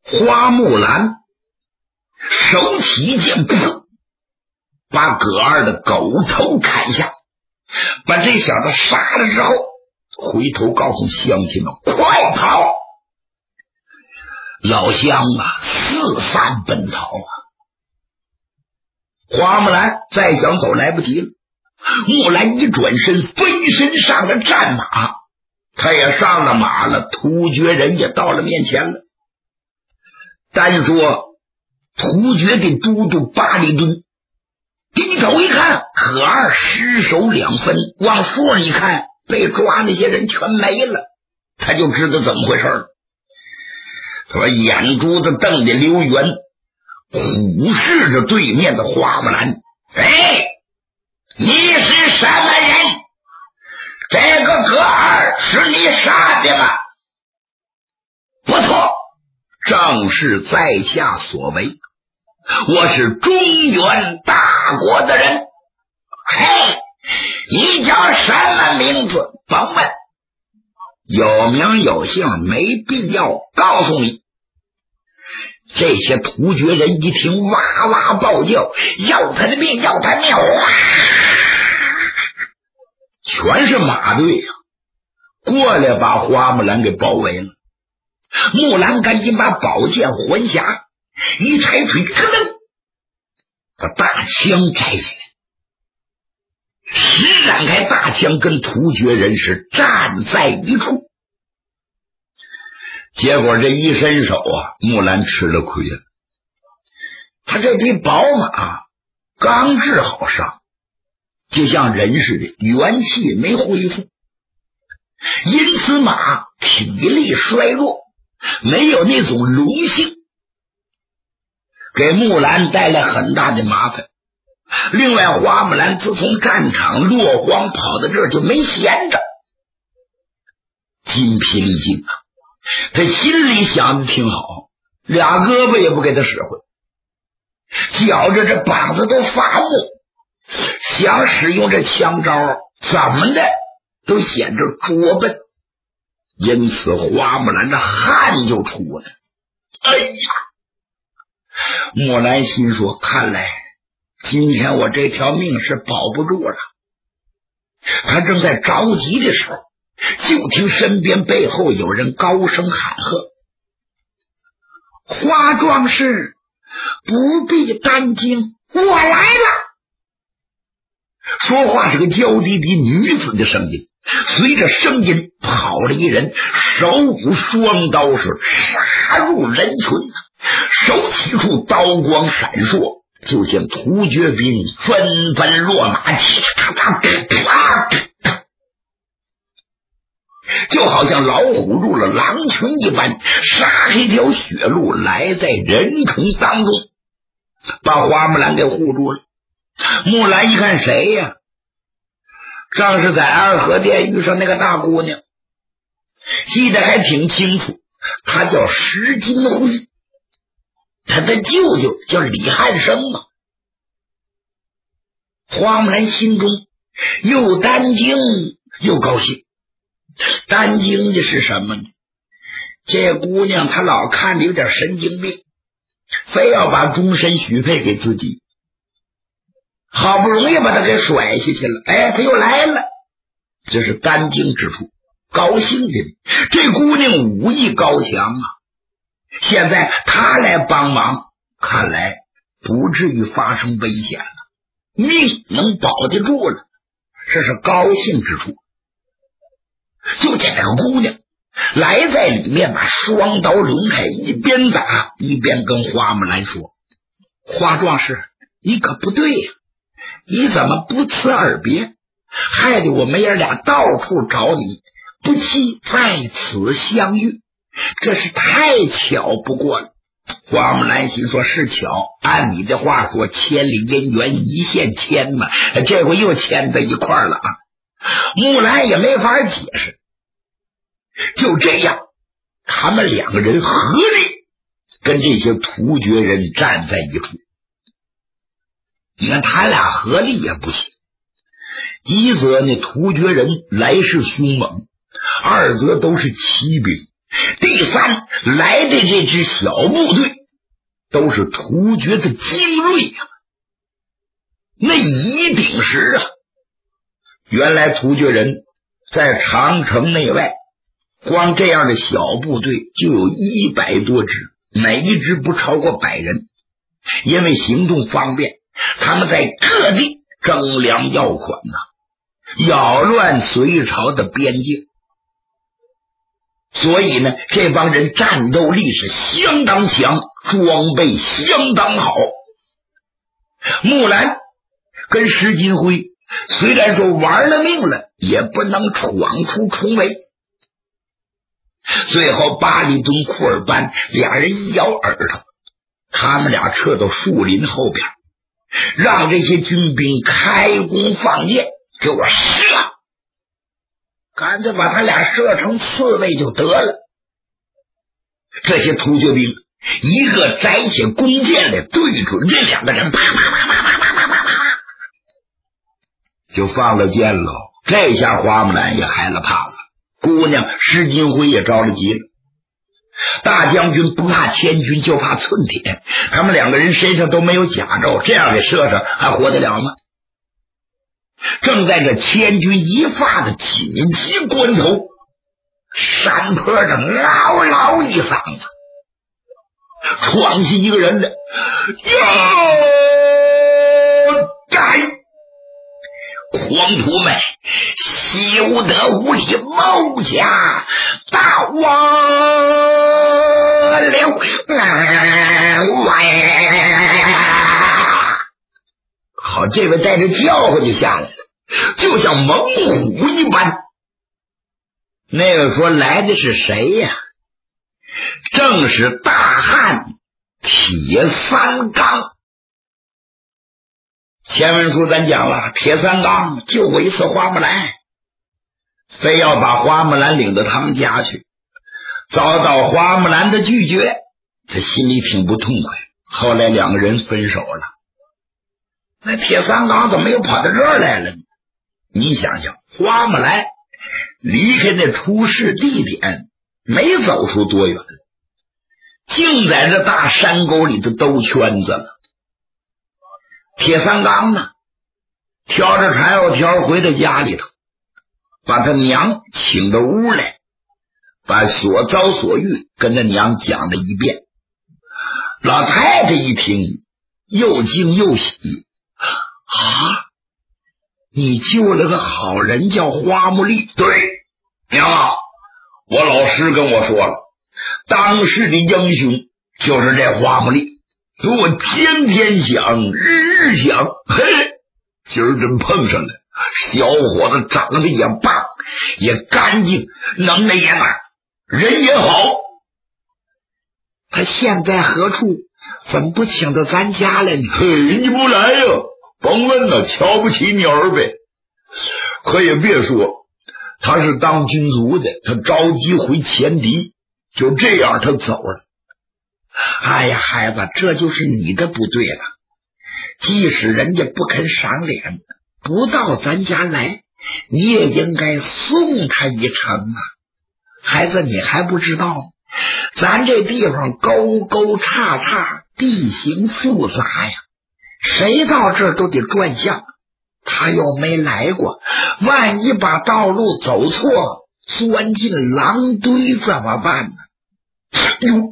花木兰手起一剑，噗，把葛二的狗头砍下，把这小子杀了之后，回头告诉乡亲们快跑。老乡啊，四散奔逃啊！花木兰再想走来不及了，木兰一转身飞身上了战马，他也上了马了，突厥人也到了面前了。单说突厥的都督巴里敦低头一看，葛二尸首两分，往树上一看，被抓那些人全没了，他就知道怎么回事了。他把眼珠子瞪得溜圆，虎视着对面的花木兰。哎，你是什么人？这个葛二是你杀的吗？不错，正是在下所为，我是中原大国的人。嘿，你叫什么名字？甭问，有名有姓没必要告诉你。这些突厥人一听，哇哇暴叫，要他的命，要他的命！哇，全是马队呀，过来把花木兰给包围了。木兰赶紧把宝剑还匣，一抬腿，咯噔，把大枪摘下来，施展开大枪，跟突厥人是站在一处。结果这一伸手啊，木兰吃了亏了。他这匹宝马刚治好伤，就像人似的，元气没恢复，因此马体力衰弱，没有那种龙性，给木兰带来很大的麻烦。另外，花木兰自从战场落荒跑到这儿就没闲着，筋疲力尽啊。他心里想的挺好，俩胳膊也不给他使唤，觉着这膀子都发木，想使用这枪招怎么的都显着拙笨，因此花木兰这汗就出来。哎呀，木兰心说，看来今天我这条命是保不住了。他正在着急的时候，就听身边背后有人高声喊喝：花壮士，不必担惊，我来了。说话是个娇滴滴女子的声音，随着声音跑了一人，手舞双刀，是杀入人群，手起处刀光闪烁，就见突厥兵纷纷落马，就好像老虎入了狼群一般，杀一条血路来在人群当中，把花木兰给护住了。木兰一看谁呀？正是在二河殿遇上那个大姑娘，记得还挺清楚，她叫石金辉，她的舅舅叫李汉生嘛。花木兰心中又担惊又高兴。担惊的是什么呢？这姑娘她老看着有点神经病，非要把终身许配给自己，好不容易把她给甩下去了，哎，她又来了，这是担惊之处。高兴的，这姑娘武艺高强啊，现在她来帮忙，看来不至于发生危险了，命能保得住了，这是高兴之处。就见这个姑娘来在里面，把双刀抡开，一边打一边跟花木兰说：花壮士，你可不对呀，你怎么不辞而别，害得我们爷俩到处找你，不期在此相遇，这是太巧不过了。花木兰心说，是巧，按你的话说，千里姻缘一线牵嘛，这回又牵在一块儿了啊。木兰也没法解释。就这样，他们两个人合力跟这些突厥人站在一处。你看他俩合力也不行，一则呢突厥人来势凶猛，二则都是骑兵， 第三，来的这支小部队都是突厥的精锐呀，那一定是啊。原来突厥人在长城内外，光这样的小部队就有100多支，每一支不超过100人。因为行动方便，他们在各地征粮要款扰乱隋朝的边境。所以呢，这帮人战斗力是相当强，装备相当好。木兰跟石金辉虽然说玩了命了，也不能闯出重围。最后巴里敦、库尔班俩人一咬耳朵，他们俩撤到树林后边，让这些军兵开弓放箭，给我射，干脆把他俩射成刺猬就得了。这些突厥兵一个摘起弓箭来，对准这2个人，啪啪啪啪啪啪啪啪啪，就放了箭了。这下花木兰也害了怕了，姑娘石金辉也着了急了。大将军不怕千军，就怕寸铁，他们2个人身上都没有甲胄，这样给射上还活得了吗？正在这千钧一发的紧急关头，山坡上嗷嗷一嗓子，闯进一个人的，该黄土们休得无礼冒家大王了！好，这位带着叫唤就下来了，就像猛虎一般。那个说来的是谁呀？正是大汉铁三刚。前文书咱讲了，铁三刚救过一次花木兰，非要把花木兰领到他们家去，遭到花木兰的拒绝，他心里挺不痛快。后来2个人分手了。那铁三刚怎么又跑到这儿来了呢？你想想，花木兰离开那出事地点没走出多远，竟在这大山沟里头兜圈子了。铁三刚呢，挑着柴火条回到家里头，把他娘请到屋来，把所遭所遇跟他娘讲了一遍。老太太一听，又惊又喜，你救了个好人叫花木丽？对，娘啊，我老师跟我说了，当时的英雄就是这花木丽，我天天想，日日想，嘿，今儿真碰上了。小伙子长得也棒，也干净，能耐也大，人也好。他现在何处？怎么不请到咱家来呢？嘿，你不来呀？甭问了，瞧不起你儿呗。可也别说，他是当军卒的，他着急回前敌，就这样他走了。哎呀，孩子，这就是你的不对了。即使人家不肯赏脸，不到咱家来，你也应该送他一程啊。孩子，你还不知道，咱这地方沟沟叉叉，地形复杂呀，谁到这儿都得转向。他又没来过，万一把道路走错，钻进狼堆怎么办呢？哟，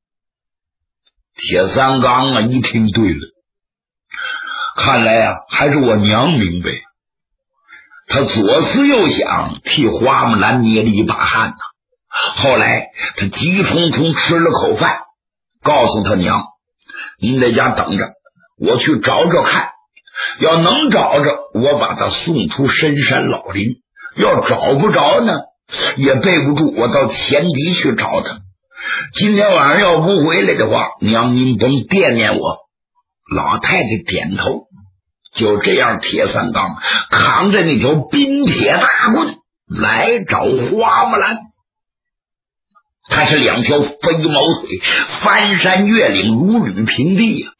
铁三刚啊，一听对了，看来啊，还是我娘明白。他左思右想，替花木兰捏了一把汗呐。后来他急匆匆吃了口饭，告诉他娘，您在家等着，我去找找看，要能找着，我把他送出深山老林，要找不着呢，也备不住我到前敌去找他。今天晚上要不回来的话，娘您甭惦念我。老太太点头。就这样，铁三刚扛着那条冰铁大棍来找花木兰。他是2条飞毛腿，翻山越岭，如履平地呀。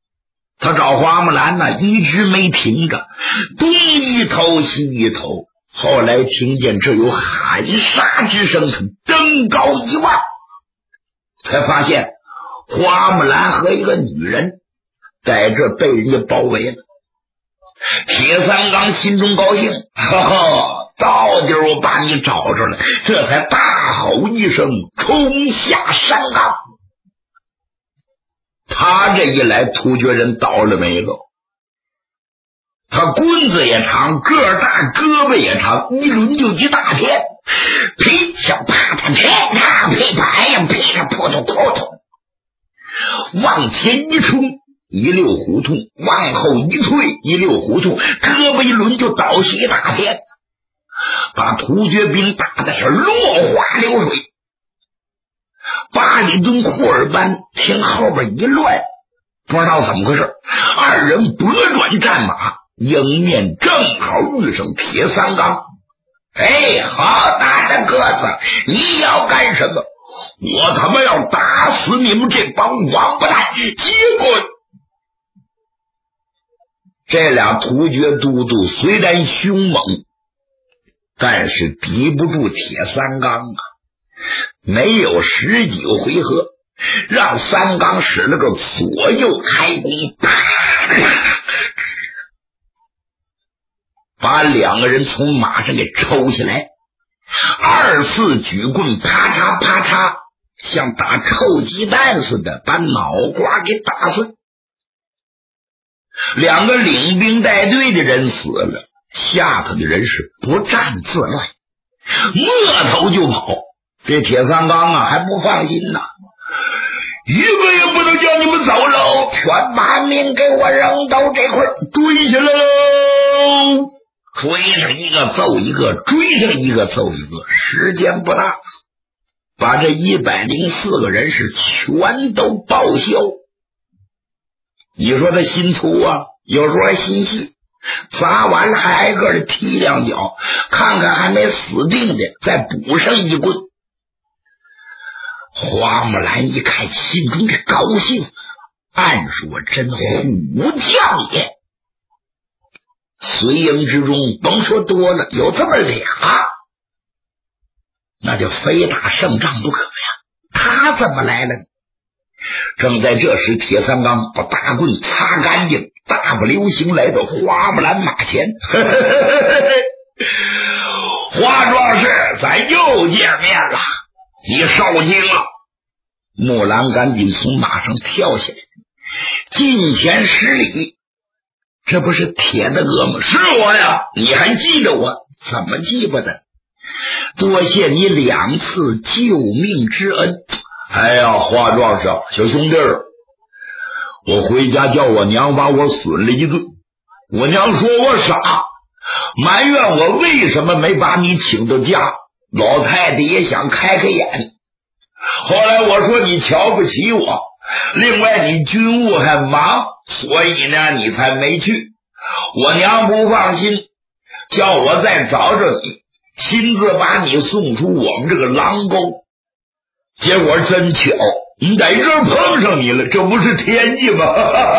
他找花木兰呢，一直没停着，东一头西一头， 后来听见这有喊杀之声，他登高一望，才发现花木兰和一个女人在这被人家包围了。铁三刚心中高兴，到底我把你找着了，这才大吼一声，冲下山岗。他这一来，突厥人倒了霉了。他棍子也长，个儿大，胳膊也长，一抡就一大片，噼啪啪啪噼啪噼啪，哎呀，噼啪扑通扑通，往前一冲一溜胡同，往后一退一溜胡同，胳膊一抡就倒下一大片，把突厥兵打的是落花流水。巴里敦库尔班听后边一乱，不知道怎么回事，二人拨转战马，迎面正好遇上铁三刚。哎，好大的个子，你要干什么？我他妈要打死你们这帮王八蛋！结果这俩突厥都督虽然凶猛，但是敌不住铁三刚啊。没有十几个回合，让三刚使了个左右开弓，把两个人从马上给抽下来，二次举棍，啪嚓啪嚓，像打臭鸡蛋似的，把脑瓜给打碎。两个领兵带队的人死了，下头的人是不战自乱，摸头就跑。这铁三刚啊还不放心呢，一个也不能叫你们走喽，全把命给我扔到这块蹲下来喽！追上一个揍一个，追上一个揍一个，时间不大，把这104个人是全都报销。你说他心粗啊，有时候还心细，砸完了还挨个的踢两脚，看看还没死定的再补上一棍。花木兰一看，心中这高兴，暗说真虎将也。随营之中甭说多了，有这么俩，那就非打胜仗不可呀。他怎么来了？正在这时，铁三刚把大棍擦干净，大步流星来到花木兰马前。花壮士，咱又见面了，你受惊了。木兰赶紧从马上跳下来，近前施礼。这不是铁大哥吗？是我呀，你还记得我？怎么记不得？多谢你2次救命之恩。哎呀，花壮士，小兄弟，我回家叫我娘把我损了一顿，我娘说我傻，埋怨我为什么没把你请到家。老太太也想开开眼，后来我说你瞧不起我，另外你军务还忙，所以呢你才没去。我娘不放心，叫我再找找你，亲自把你送出我们这个狼沟。结果真巧，你在这儿碰上你了，这不是天意吗？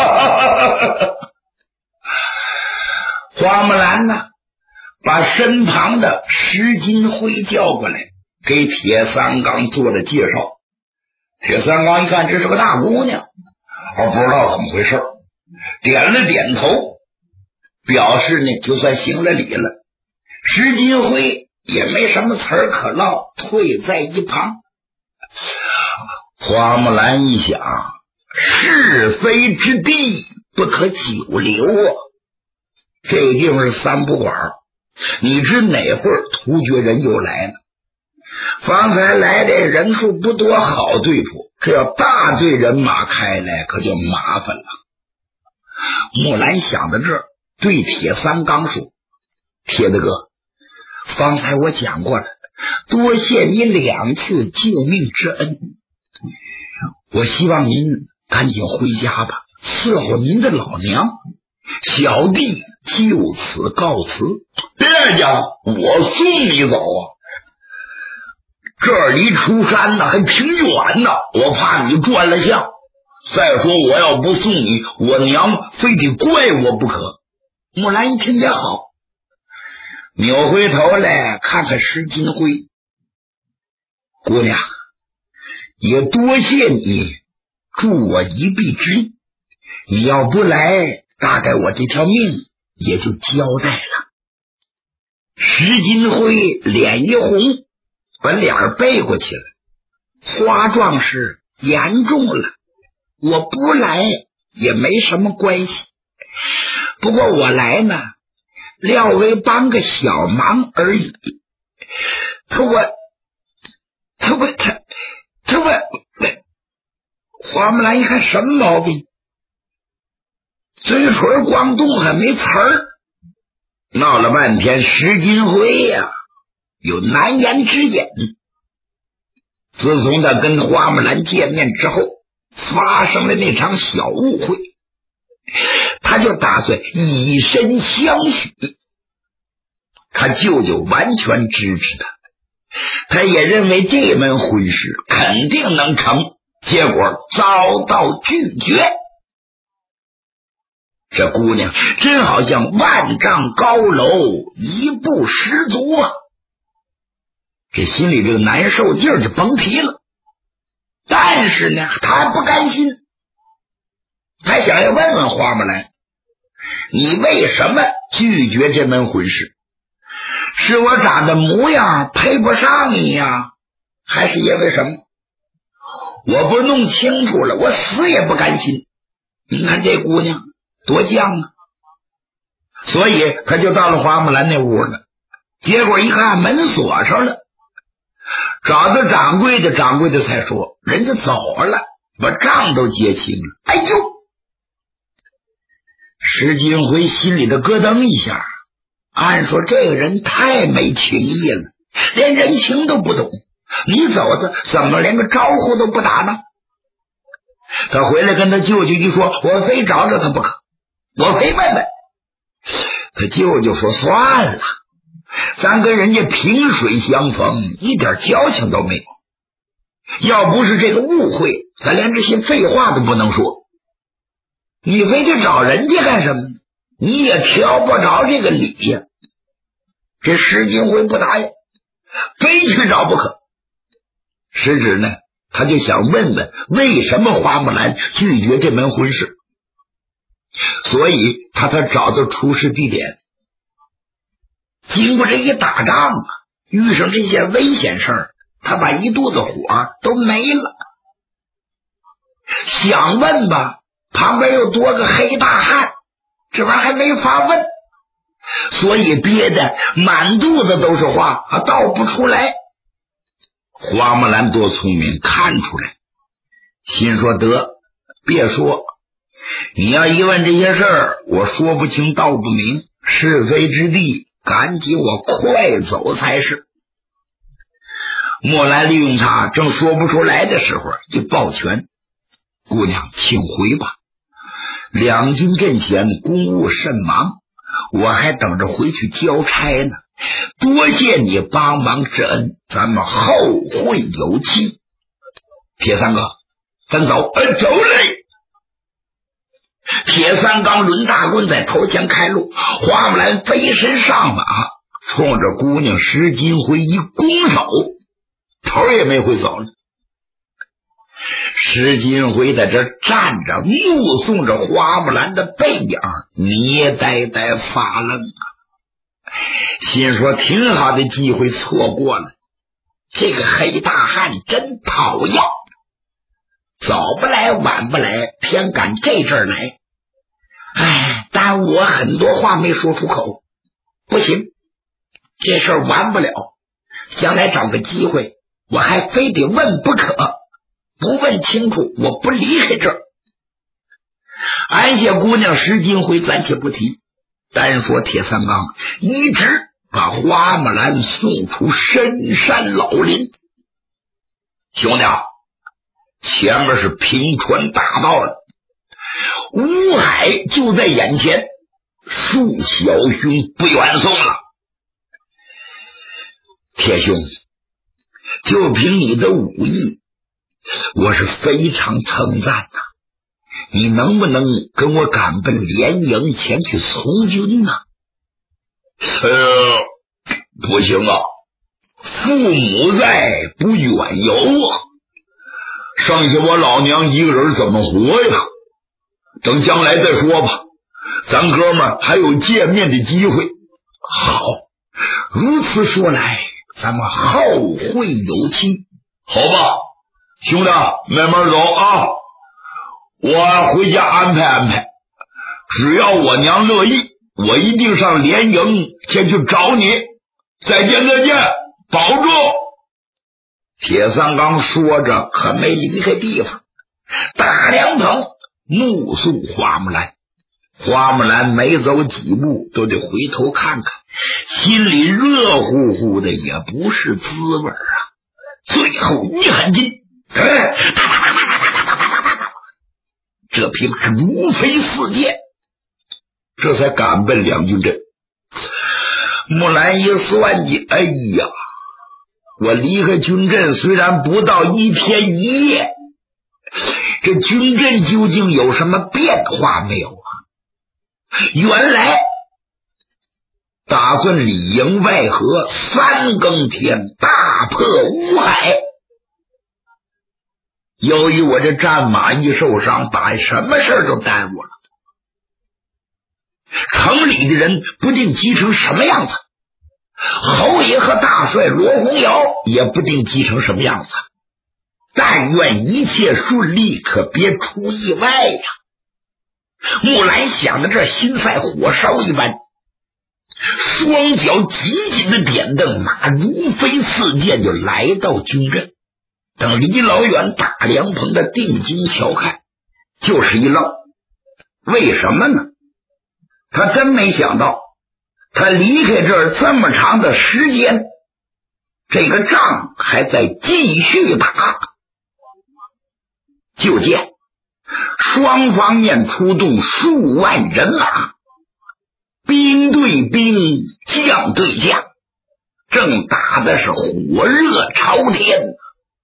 花木兰呢，把身旁的石金辉叫过来，给铁三刚做了介绍。铁三刚一看这是个大姑娘，不知道怎么回事，点了点头，表示呢就算行了礼了。石金辉也没什么词儿可唠，退在一旁。花木兰一想，是非之地不可久留啊，这个地方是三不管，你知哪会儿突厥人又来了？方才来的人数不多，好对付，这要大队人马开来可就麻烦了。木兰想到这儿，对铁三刚说：铁大哥，方才我讲过了，多谢你2次救命之恩，我希望您赶紧回家吧，伺候您的老娘，小弟就此告辞。别家，我送你走啊，这儿离出山呢还挺远呢，我怕你转了向。再说我要不送你，我娘非得怪我不可。木兰一听也好， 扭回头来看看石金辉，姑娘，也多谢你助我一臂之力，你要不来，大概我这条命也就交代了。石金辉脸一红，把脸背过去了。花壮士严重了，我不来也没什么关系，不过我来呢，料为帮个小忙而已。花木兰一看什么毛病，嘴唇光动还没词儿，闹了半天石金辉呀，有难言之隐。自从他跟花木兰见面之后，发生了那场小误会，他就打算以身相许。他舅舅完全支持他，他也认为这门婚事肯定能成，结果遭到拒绝。这姑娘真好像万丈高楼一步失足啊！这心里这个难受劲儿就甭提了。但是呢，他还不甘心，他想要问问花木兰，你为什么拒绝这门婚事？是我长得模样配不上你呀，还是因为什么？我不弄清楚了，我死也不甘心。你看这姑娘多犟啊！所以他就到了花木兰那屋了，结果一看门锁上了，找到掌柜的，掌柜的才说人家走了，把账都结清了。哎呦，石金辉心里的咯噔一下，按说这个人太没情义了，连人情都不懂，你走着怎么连个招呼都不打呢？他回来跟他舅舅一说，我非找找他不可，我非问问。他舅舅说算了，咱跟人家萍水相逢，一点交情都没有，要不是这个误会，咱连这些废话都不能说。你非得找人家干什么呢？你也挑不着这个理呀。这石金辉不答应，非去找不可。实质呢，他就想问问为什么花木兰拒绝这门婚事，所以他才找到出事地点。经过这一打仗啊，遇上这些危险事儿，他把一肚子火都没了。想问吧，旁边又多个黑大汉，这玩意儿还没法问，所以憋得满肚子都是话，倒不出来。花木兰多聪明，看出来，心说得别说，你要一问这些事儿，我说不清道不明，是非之地赶紧我快走才是。莫兰利用他正说不出来的时候，就抱拳，姑娘请回吧，两军阵前公务甚忙，我还等着回去交差呢，多谢你帮忙之恩，咱们后会有期。铁三哥咱走。走嘞。铁三刚抡大棍在头前开路，花木兰飞身上马，冲着姑娘石金辉一拱手，头也没回走了。石金辉在这站着，目送着花木兰的背影，捏呆呆发愣啊，心说挺好的机会错过了，这个黑大汉真讨厌，早不来晚不来，偏赶这阵儿来。哎，但我很多话没说出口，不行，这事儿完不了，将来找个机会我还非得问不可，不问清楚我不离开这儿。安下姑娘石金辉暂且不提，单说铁三刚一直把花木兰送出深山老林。兄弟，前面是平川大道了，乌海就在眼前，恕小兄不远送了。铁兄，就凭你的武艺，我是非常称赞的，你能不能跟我赶奔连营前去从军呢？ 不行啊，父母在，不远游啊，剩下我老娘一个人怎么活呀？等将来再说吧，咱哥们还有见面的机会。好，如此说来，咱们后会有期。好吧，兄弟，慢慢走啊，我回家安排安排，只要我娘乐意，我一定上连营前去找你。再见再见，保重。铁三刚说着可没离开地方，大凉棚目送花木兰。花木兰没走几步都得回头看看，心里热乎乎的，也不是滋味啊。最后一狠劲，这匹马如飞似箭，这才赶奔两军阵。木兰一算计，哎呀，我离开军阵虽然不到一天一夜，这军阵究竟有什么变化没有啊？原来打算里应外合，三更天大破乌海。由于我这战马一受伤，把什么事都耽误了。城里的人不定急成什么样子，侯爷和大帅罗洪尧也不定急成什么样子。但愿一切顺利，可别出意外呀！木兰想到这，心赛火烧一般，双脚紧紧的点蹬，马如飞似箭就来到军阵。等离老远大凉棚的定睛瞧看，就是一愣。为什么呢？他真没想到，他离开这儿这么长的时间，这个仗还在继续打。就见双方面出动数万人马，兵对兵，将对将，正打的是火热朝天。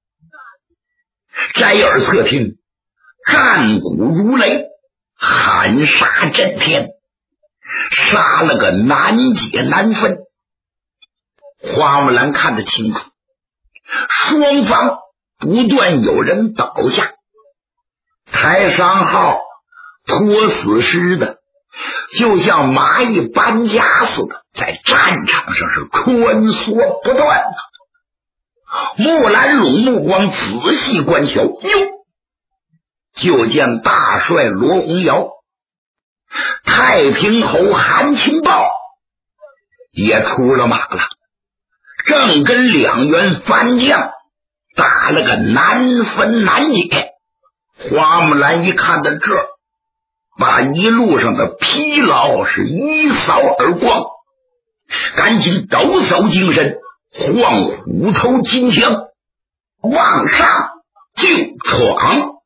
摘耳侧听，战鼓如雷，喊杀震天，杀了个难解难分。花木兰看得清楚，双方不断有人倒下，抬伤号拖死尸的，就像蚂蚁搬家似的，在战场上是穿梭不断的。木兰拢目光仔细观瞧，哟，就见大帅罗洪尧、太平侯韩擒豹也出了马了，正跟两员番将打了个难分难解。花木兰一看到这，把一路上的疲劳是一扫而光，赶紧抖擞精神，晃虎头金枪，往上就闯。